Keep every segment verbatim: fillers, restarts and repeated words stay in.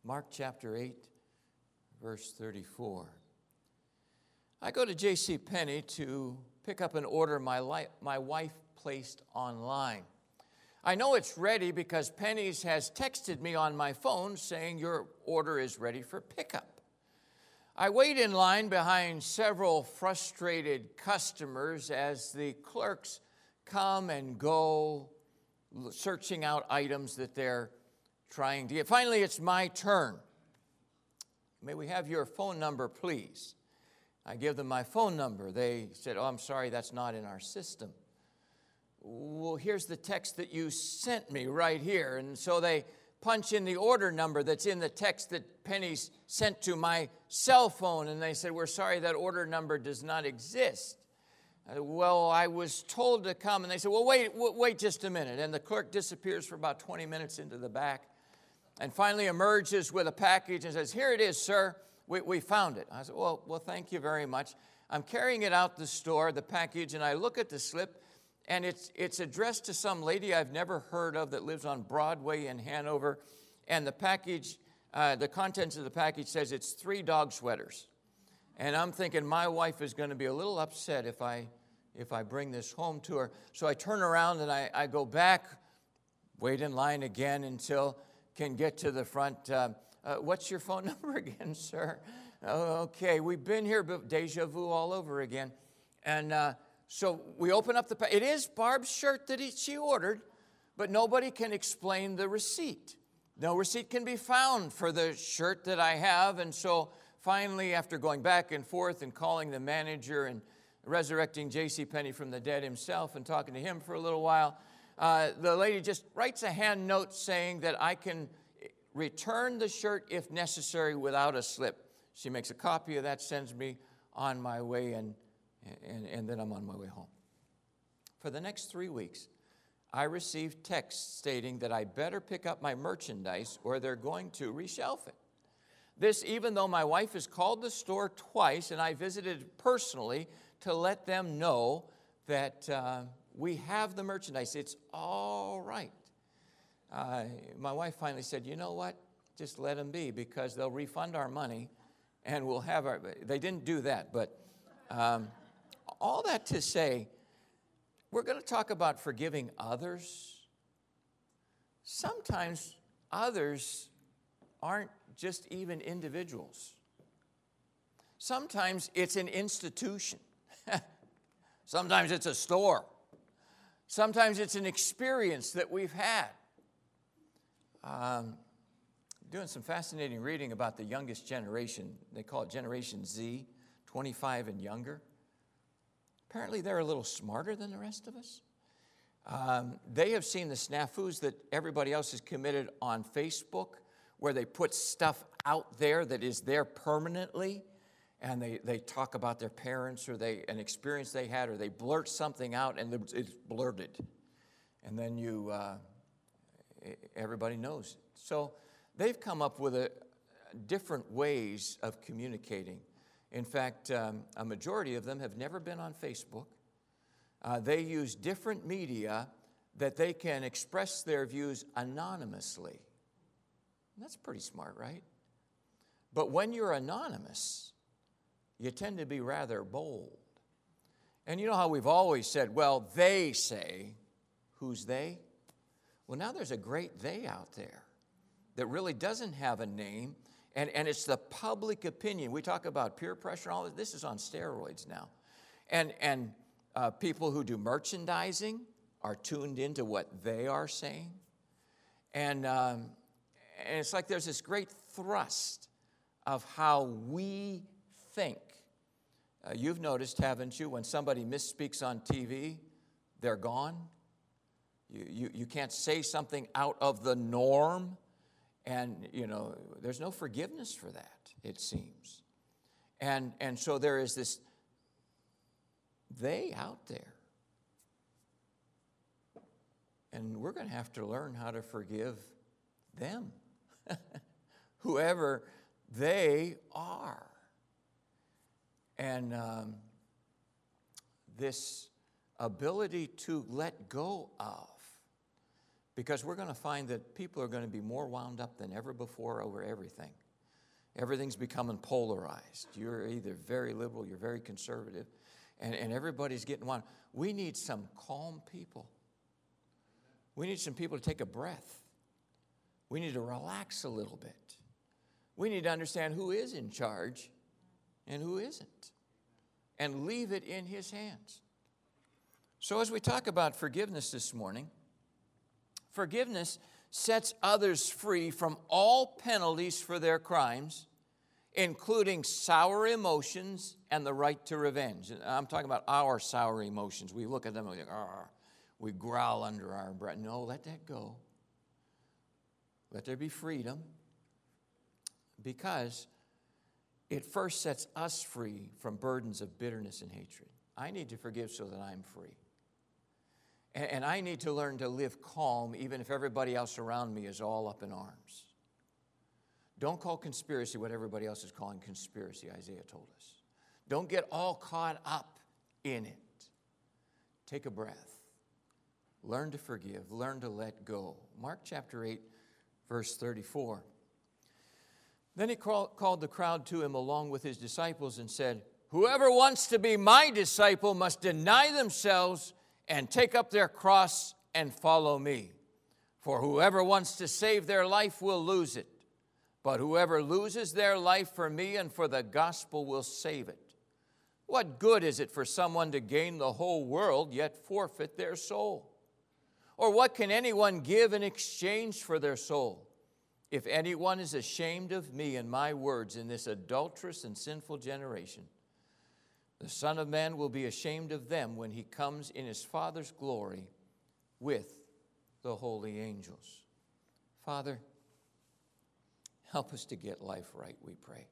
Mark chapter eight, verse thirty-four. I go to J C Penney to pick up an order my, li- my wife placed online. I know it's ready because Penny's has texted me on my phone saying your order is ready for pickup. I wait in line behind several frustrated customers as the clerks come and go, searching out items that they're trying to get. Finally, it's my turn. May we have your phone number, please? I give them my phone number. They said, oh, I'm sorry, that's not in our system. Well, here's the text that you sent me right here. And so they punch in the order number that's in the text that Penny's sent to my cell phone. And they said, we're sorry, that order number does not exist. I said, well, I was told to come. And they said, well, wait, wait just a minute. And the clerk disappears for about twenty minutes into the back and finally emerges with a package and says, here it is, sir. We, we found it. I said, well, well, thank you very much. I'm carrying it out the store, the package, and I look at the slip. And it's it's addressed to some lady I've never heard of that lives on Broadway in Hanover. And the package, uh, the contents of the package says it's three dog sweaters. And I'm thinking my wife is going to be a little upset if I if I bring this home to her. So I turn around and I, I go back, wait in line again until can get to the front. Uh, uh, what's your phone number again, sir? Oh, okay, we've been here, but deja vu all over again. And uh, So we open up the, it is Barb's shirt that he, she ordered, but nobody can explain the receipt. No receipt can be found for the shirt that I have. And so finally, after going back and forth and calling the manager and resurrecting J C Penney from the dead himself and talking to him for a little while, uh, the lady just writes a hand note saying that I can return the shirt if necessary without a slip. She makes a copy of that, sends me on my way, and And, and then I'm on my way home. For the next three weeks, I received texts stating that I better pick up my merchandise or they're going to reshelf it. This, even though my wife has called the store twice and I visited personally to let them know that uh, we have the merchandise. It's all right. Uh, my wife finally said, you know what? Just let them be because they'll refund our money and we'll have our, they didn't do that, but um, all that to say, we're going to talk about forgiving others. Sometimes others aren't just even individuals. Sometimes it's an institution. Sometimes it's a store. Sometimes it's an experience that we've had. Um, doing some fascinating reading about the youngest generation. They call it Generation Z, twenty-five and younger. Apparently they're a little smarter than the rest of us. Um, they have seen the snafus that everybody else has committed on Facebook, where they put stuff out there that is there permanently, and they, they talk about their parents or they an experience they had, or they blurt something out and it's blurted. And then you, uh, everybody knows it. So they've come up with a, different ways of communicating. In fact, um, a majority of them have never been on Facebook. Uh, they use different media that they can express their views anonymously. That's pretty smart, right? But when you're anonymous, you tend to be rather bold. And you know how we've always said, well, they say. Who's they? Well, now there's a great they out there that really doesn't have a name. And, and it's the public opinion. We talk about peer pressure and all this. This is on steroids now. And, and uh, people who do merchandising are tuned into what they are saying. And, um, and it's like there's this great thrust of how we think. Uh, you've noticed, haven't you, when somebody misspeaks on T V, they're gone. You, you, you can't say something out of the norm. And, you know, there's no forgiveness for that, it seems. And, and so there is this they out there. And we're going to have to learn how to forgive them, whoever they are. And um, this ability to let go of Because we're going to find that people are going to be more wound up than ever before over everything. Everything's becoming polarized. You're either very liberal, you're very conservative, and, and everybody's getting wound. We need some calm people. We need some people to take a breath. We need to relax a little bit. We need to understand who is in charge and who isn't, and leave it in His hands. So as we talk about forgiveness this morning, forgiveness sets others free from all penalties for their crimes, including sour emotions and the right to revenge. And I'm talking about our sour emotions. We look at them and we think, "Arr," we growl under our breath. No, let that go. Let there be freedom, because it first sets us free from burdens of bitterness and hatred. I need to forgive so that I'm free. And I need to learn to live calm even if everybody else around me is all up in arms. Don't call conspiracy what everybody else is calling conspiracy, Isaiah told us. Don't get all caught up in it. Take a breath. Learn to forgive. Learn to let go. Mark chapter eight, verse thirty-four. Then he called the crowd to him along with his disciples and said, "Whoever wants to be my disciple must deny themselves and take up their cross and follow me. For whoever wants to save their life will lose it. But whoever loses their life for me and for the gospel will save it. What good is it for someone to gain the whole world yet forfeit their soul? Or what can anyone give in exchange for their soul? If anyone is ashamed of me and my words in this adulterous and sinful generation, the Son of Man will be ashamed of them when He comes in His Father's glory with the holy angels." Father, help us to get life right, we pray.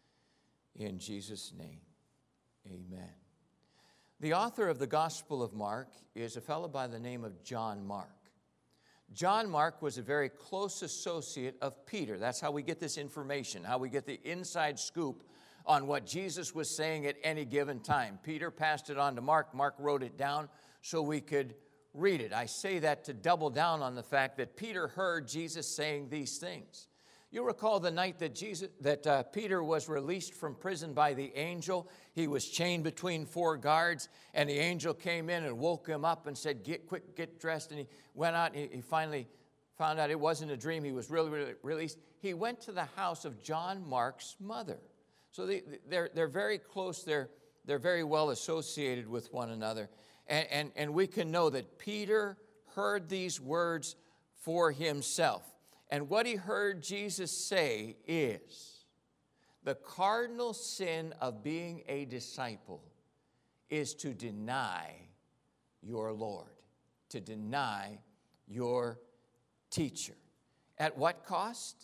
In Jesus' name, amen. The author of the Gospel of Mark is a fellow by the name of John Mark. John Mark was a very close associate of Peter. That's how we get this information, how we get the inside scoop on what Jesus was saying at any given time. Peter passed it on to Mark. Mark wrote it down so we could read it. I say that to double down on the fact that Peter heard Jesus saying these things. You recall the night that Jesus, that uh, Peter was released from prison by the angel. He was chained between four guards, and the angel came in and woke him up and said, "Get quick, get dressed." And he went out, and he, he finally found out it wasn't a dream. He was really, really released. He went to the house of John Mark's mother. So they, they're, they're very close. They're, they're very well associated with one another. And, and, and we can know that Peter heard these words for himself. And what he heard Jesus say is, the cardinal sin of being a disciple is to deny your Lord, to deny your teacher. At what cost?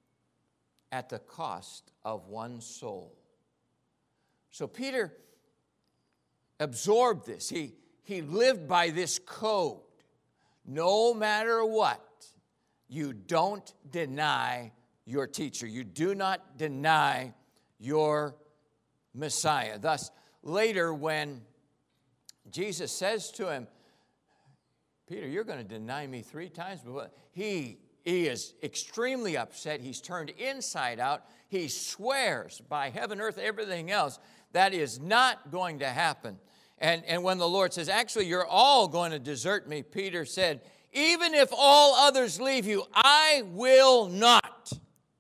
At the cost of one soul. So Peter absorbed this. He, he lived by this code. No matter what, you don't deny your teacher. You do not deny your Messiah. Thus, later when Jesus says to him, "Peter, you're going to deny me three times," but he He is extremely upset. He's turned inside out. He swears by heaven, earth, everything else, that is not going to happen. And, and when the Lord says, "Actually, you're all going to desert me," Peter said, "Even if all others leave you, I will not."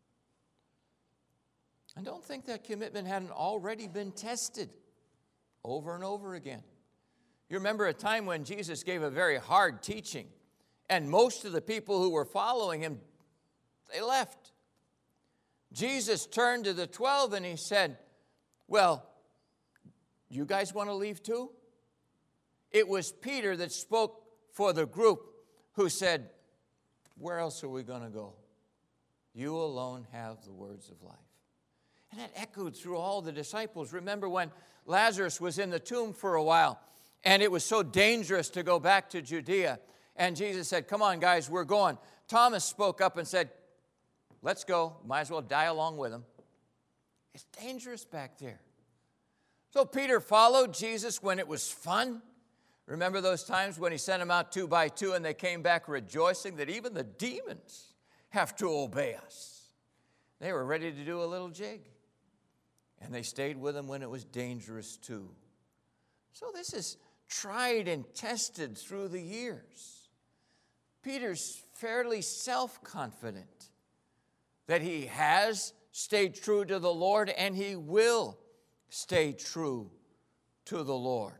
I don't think that commitment hadn't already been tested over and over again. You remember a time when Jesus gave a very hard teaching, and most of the people who were following him, they left. Jesus turned to the twelve and he said, "Well, you guys want to leave too?" It was Peter that spoke for the group who said, "Where else are we going to go? You alone have the words of life." And that echoed through all the disciples. Remember when Lazarus was in the tomb for a while, and it was so dangerous to go back to Judea. And Jesus said, "Come on, guys, we're going." Thomas spoke up and said, "Let's go. Might as well die along with him." It's dangerous back there. So Peter followed Jesus when it was fun. Remember those times when he sent them out two by two and they came back rejoicing that even the demons have to obey us? They were ready to do a little jig. And they stayed with him when it was dangerous too. So this is tried and tested through the years. Peter's fairly self-confident that he has stayed true to the Lord and he will stay true to the Lord.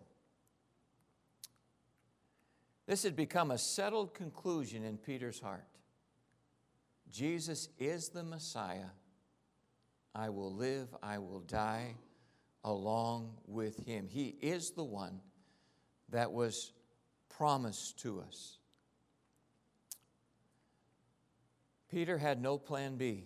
This had become a settled conclusion in Peter's heart. Jesus is the Messiah. I will live, I will die along with him. He is the one that was promised to us. Peter had no plan B.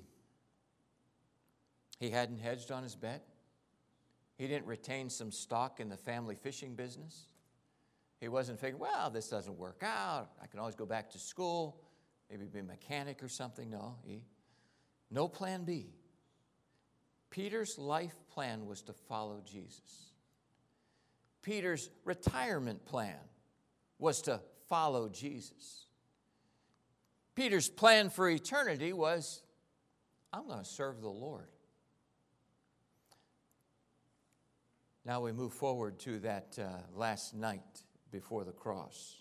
He hadn't hedged on his bet. He didn't retain some stock in the family fishing business. He wasn't figuring, well, this doesn't work out. I can always go back to school, maybe be a mechanic or something. No, he, no plan B. Peter's life plan was to follow Jesus. Peter's retirement plan was to follow Jesus. Peter's plan for eternity was, I'm going to serve the Lord. Now we move forward to that uh, last night before the cross.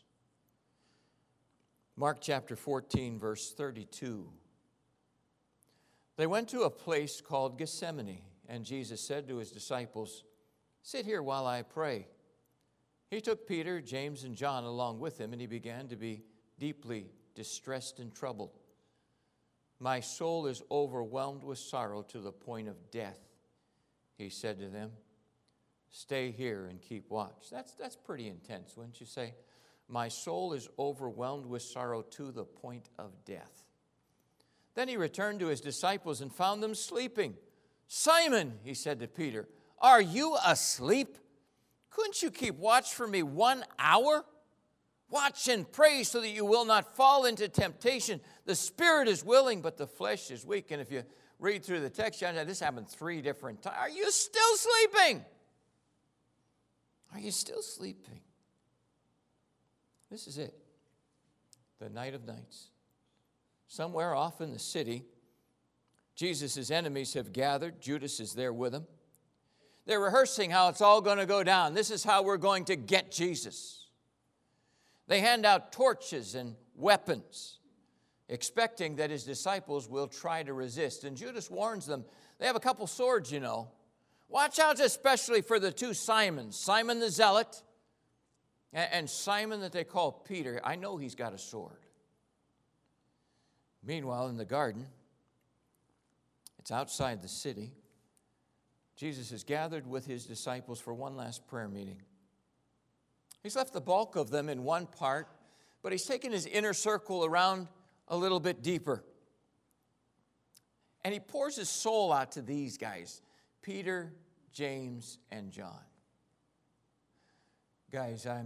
Mark chapter fourteen, verse thirty-two. They went to a place called Gethsemane, and Jesus said to his disciples, sit here while I pray. He took Peter, James, and John along with him, and he began to be deeply distressed and troubled. My soul is overwhelmed with sorrow to the point of death, he said to them. Stay here and keep watch. That's, that's pretty intense, wouldn't you say? My soul is overwhelmed with sorrow to the point of death. Then he returned to his disciples and found them sleeping. Simon, he said to Peter, are you asleep? Couldn't you keep watch for me one hour? Watch and pray so that you will not fall into temptation. The spirit is willing, but the flesh is weak. And if you read through the text, you know, this happened three different times. Are you still sleeping? Are you still sleeping? This is it. The night of nights. Somewhere off in the city, Jesus' enemies have gathered. Judas is there with them. They're rehearsing how it's all going to go down. This is how we're going to get Jesus. They hand out torches and weapons, expecting that his disciples will try to resist. And Judas warns them, they have a couple swords, you know. Watch out especially for the two Simons, Simon the Zealot and Simon that they call Peter. I know he's got a sword. Meanwhile, in the garden, it's outside the city, Jesus is gathered with his disciples for one last prayer meeting. He's left the bulk of them in one part, but he's taken his inner circle around a little bit deeper. And he pours his soul out to these guys, Peter, James, and John. Guys, I'm,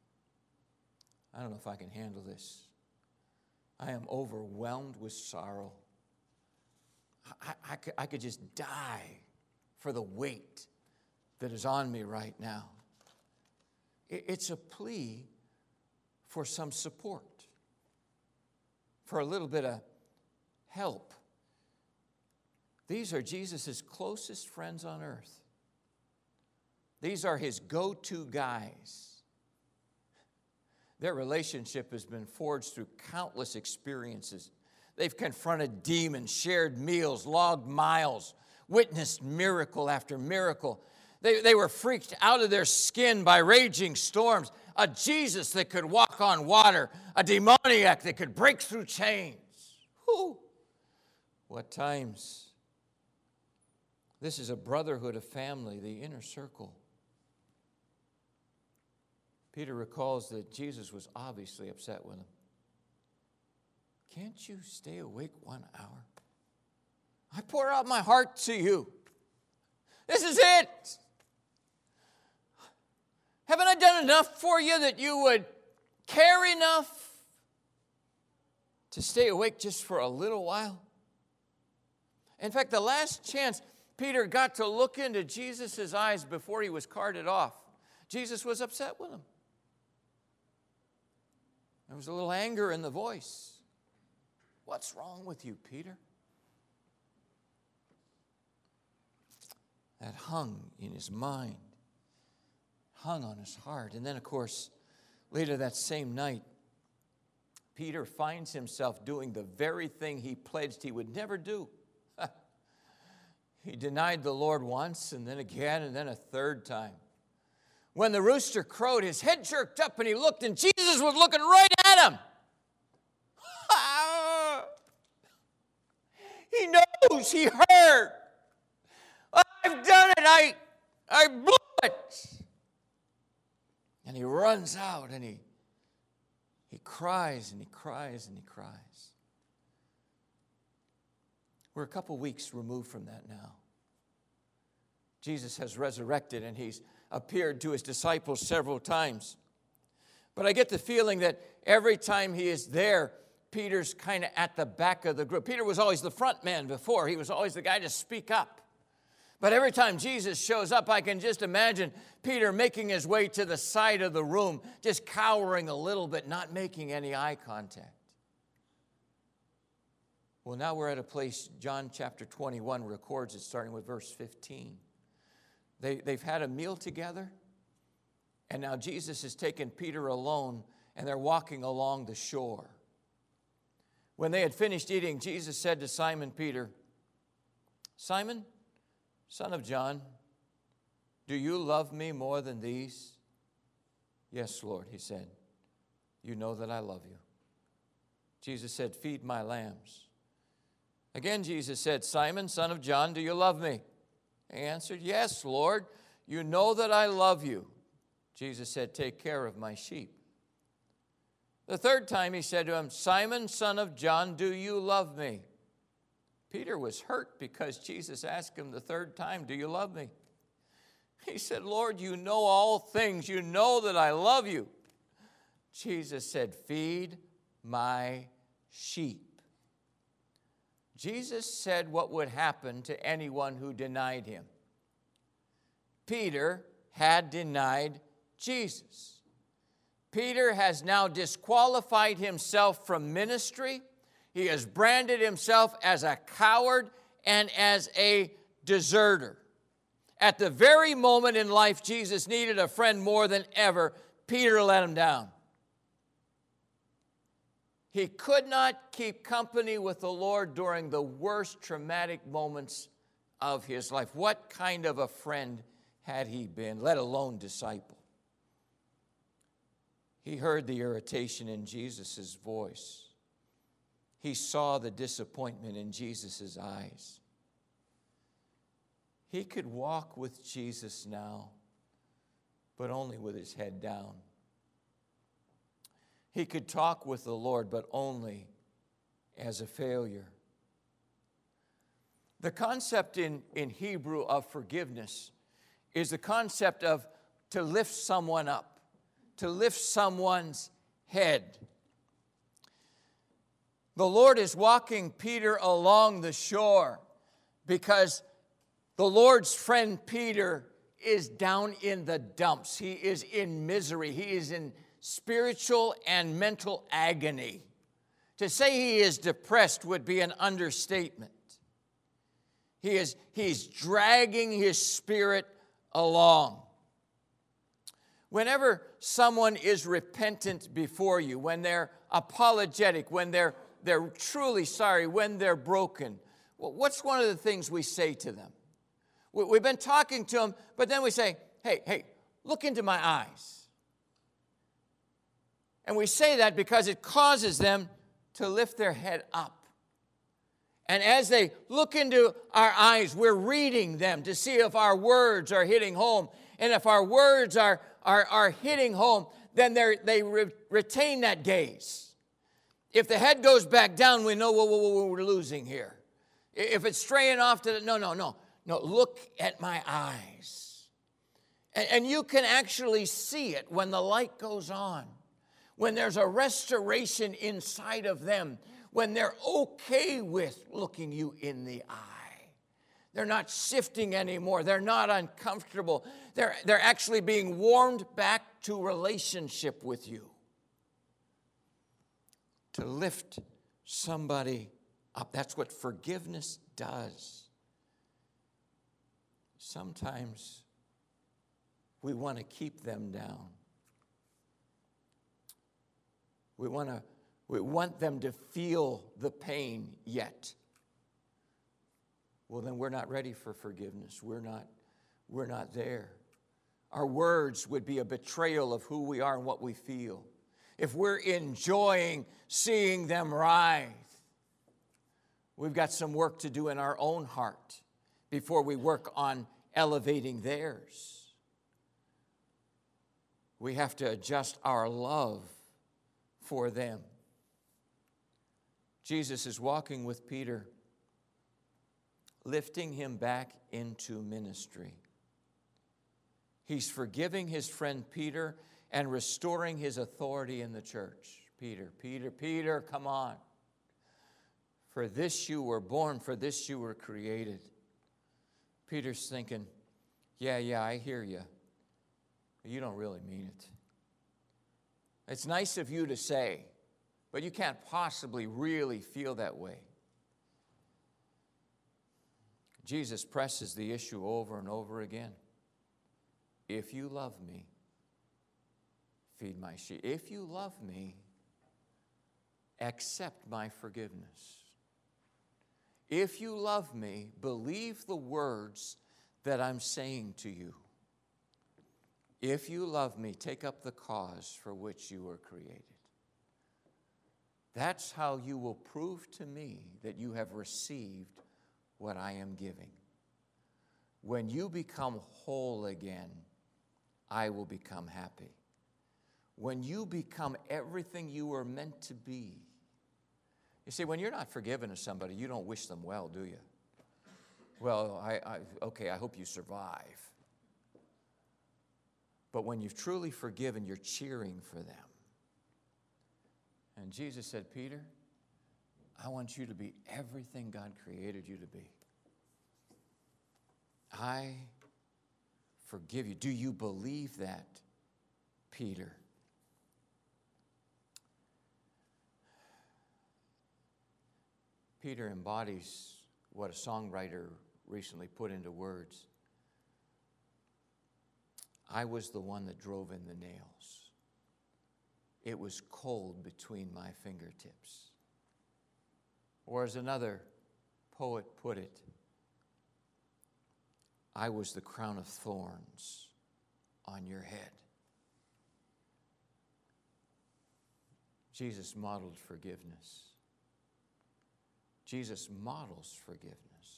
I don't know if I can handle this. I am overwhelmed with sorrow. I, I, could, I could just die for the weight that is on me right now. It, it's a plea for some support, for a little bit of help. These are Jesus' closest friends on earth. These are his go-to guys. Their relationship has been forged through countless experiences. They've confronted demons, shared meals, logged miles, witnessed miracle after miracle. They, they were freaked out of their skin by raging storms. A Jesus that could walk on water, a demoniac that could break through chains. Whew. What times? This is a brotherhood of family, the inner circle. Peter recalls that Jesus was obviously upset with him. Can't you stay awake one hour? I pour out my heart to you. This is it. Haven't I done enough for you that you would care enough to stay awake just for a little while? In fact, the last chance Peter got to look into Jesus' eyes before he was carted off, Jesus was upset with him. There was a little anger in the voice. What's wrong with you, Peter? That hung in his mind, hung on his heart. And then, of course, later that same night, Peter finds himself doing the very thing he pledged he would never do. He denied the Lord once, and then again, and then a third time. When the rooster crowed, his head jerked up, and he looked, and Jesus was looking right at him. He knows, he heard. I've done it, I, I blew it. And he runs out, and he, he cries, and he cries, and he cries. We're a couple weeks removed from that now. Jesus has resurrected, and he's appeared to his disciples several times. But I get the feeling that every time he is there, Peter's kind of at the back of the group. Peter was always the front man before. He was always the guy to speak up. But every time Jesus shows up, I can just imagine Peter making his way to the side of the room, just cowering a little bit, not making any eye contact. Well, now we're at a place, John chapter twenty-one records it, starting with verse fifteen. They, they've had a meal together, and now Jesus has taken Peter alone, and they're walking along the shore. When they had finished eating, Jesus said to Simon Peter, Simon, son of John, do you love me more than these? Yes, Lord, he said. You know that I love you. Jesus said, feed my lambs. Again, Jesus said, Simon, son of John, do you love me? He answered, yes, Lord, you know that I love you. Jesus said, take care of my sheep. The third time he said to him, Simon, son of John, do you love me? Peter was hurt because Jesus asked him the third time, do you love me? He said, Lord, you know all things. You know that I love you. Jesus said, feed my sheep. Jesus said what would happen to anyone who denied him. Peter had denied Jesus. Peter has now disqualified himself from ministry. He has branded himself as a coward and as a deserter. At the very moment in life Jesus needed a friend more than ever, Peter let him down. He could not keep company with the Lord during the worst traumatic moments of his life. What kind of a friend had he been, let alone disciple? He heard the irritation in Jesus' voice. He saw the disappointment in Jesus' eyes. He could walk with Jesus now, but only with his head down. He could talk with the Lord, but only as a failure. The concept in, in Hebrew of forgiveness is the concept of to lift someone up, to lift someone's head. The Lord is walking Peter along the shore because the Lord's friend Peter is down in the dumps. He is in misery. He is in spiritual and mental agony. To say he is depressed would be an understatement. He is he's dragging his spirit along. Whenever someone is repentant before you, when they're apologetic, when they're they're truly sorry, when they're broken, well, what's one of the things we say to them? We've been talking to them, but then we say, hey, hey, look into my eyes. And we say that because it causes them to lift their head up. And as they look into our eyes, we're reading them to see if our words are hitting home. And if our words are, are, are hitting home, then they re- retain that gaze. If the head goes back down, we know what, what, what we're losing here. If it's straying off to the, no, no, no. No, look at my eyes. And, and you can actually see it when the light goes on. When there's a restoration inside of them, when they're okay with looking you in the eye. They're not shifting anymore. They're not uncomfortable. They're, they're actually being warmed back to relationship with you. to lift somebody up. That's what forgiveness does. Sometimes we want to keep them down. We want to we want them to feel the pain yet. Well, then we're not ready for forgiveness. We're not we're not there. Our words would be a betrayal of who we are and what we feel. If we're enjoying seeing them writhe, we've got some work to do in our own heart before we work on elevating theirs. We have to adjust our love for them. Jesus is walking with Peter, lifting him back into ministry. He's forgiving his friend Peter and restoring his authority in the church. Peter, Peter, Peter, come on. For this you were born, for this you were created. Peter's thinking, yeah, yeah, I hear you. But you don't really mean it. It's nice of you to say, but you can't possibly really feel that way. Jesus presses the issue over and over again. If you love me, feed my sheep. If you love me, accept my forgiveness. If you love me, believe the words that I'm saying to you. If you love me, take up the cause for which you were created. That's how you will prove to me that you have received what I am giving. When you become whole again, I will become happy. When you become everything you were meant to be. You see, when you're not forgiven of somebody, you don't wish them well, do you? Well, I, I okay, I hope you survive. But when you've truly forgiven, you're cheering for them. And Jesus said, Peter, I want you to be everything God created you to be. I forgive you. Do you believe that, Peter? Peter embodies what a songwriter recently put into words. I was the one that drove in the nails. It was cold between my fingertips. Or as another poet put it, I was the crown of thorns on your head. Jesus modeled forgiveness. Jesus models forgiveness.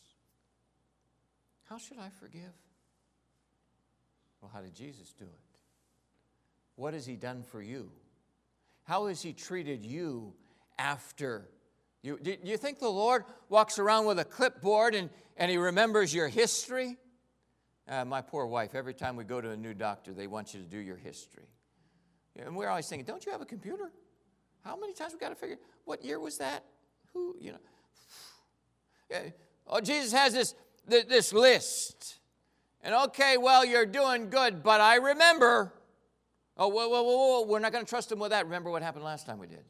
How should I forgive? Well, how did Jesus do it? What has he done for you? How has he treated you after you? Do you think the Lord walks around with a clipboard and, and he remembers your history? Uh, my poor wife, every time we go to a new doctor, they want you to do your history. And we're always thinking, don't you have a computer? How many times we got to figure, what year was that? Who, you know. Oh, Jesus has this, this list. And okay, well, you're doing good, but I remember. Oh, whoa, whoa, whoa, whoa, we're not going to trust him with that. Remember what happened last time we did.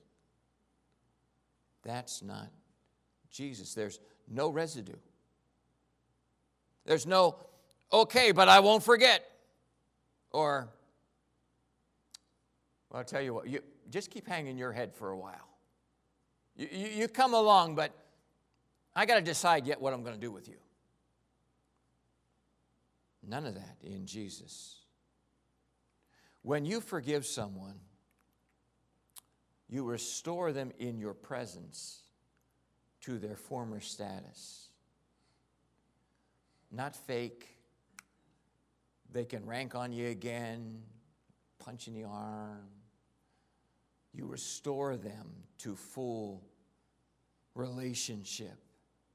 That's not Jesus. There's no residue. There's no, okay, but I won't forget. Or, well, I'll tell you what, you just keep hanging your head for a while. You, you, you come along, but I got to decide yet what I'm going to do with you. None of that in Jesus. When you forgive someone, you restore them in your presence to their former status. Not fake. They can rank on you again, punch in the arm. You restore them to full relationship.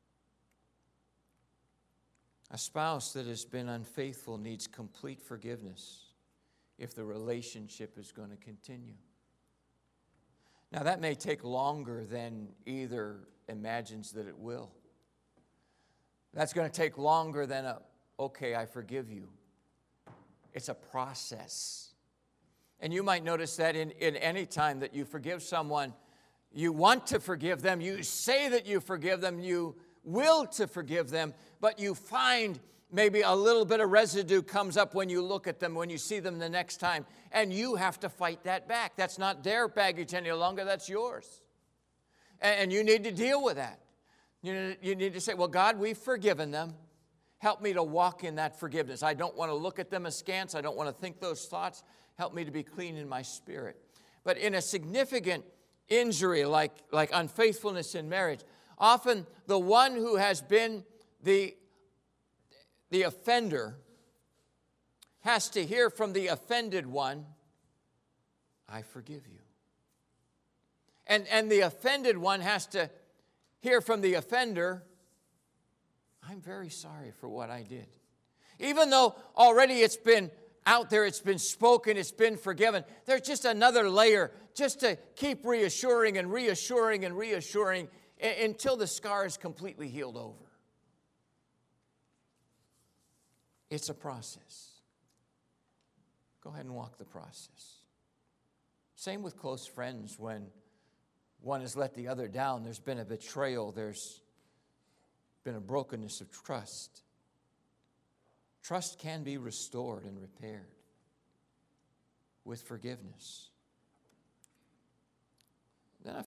A spouse that has been unfaithful needs complete forgiveness if the relationship is going to continue. Now, that may take longer than either imagines that it will. That's going to take longer than a, okay, I forgive you. It's a process. And you might notice that in, in any time that you forgive someone, You want to forgive them. You say that you forgive them. You will to forgive them. But you find maybe a little bit of residue comes up when you look at them, when you see them the next time. And you have to fight that back. That's not their baggage any longer. That's yours. And you need to deal with that. You need to say, well, God, we've forgiven them. Help me to walk in that forgiveness. I don't want to look at them askance. I don't want to think those thoughts. Help me to be clean in my spirit. But in a significant injury like, like unfaithfulness in marriage, often the one who has been the, the offender has to hear from the offended one, I forgive you. And, and the offended one has to hear from the offender, I'm very sorry for what I did. Even though already it's been out there, it's been spoken, it's been forgiven, there's just another layer just to keep reassuring and reassuring and reassuring until the scar is completely healed over. It's a process. Go ahead and walk the process. Same with close friends. When one has let the other down, there's been a betrayal, there's been a brokenness of trust. Trust can be restored and repaired with forgiveness.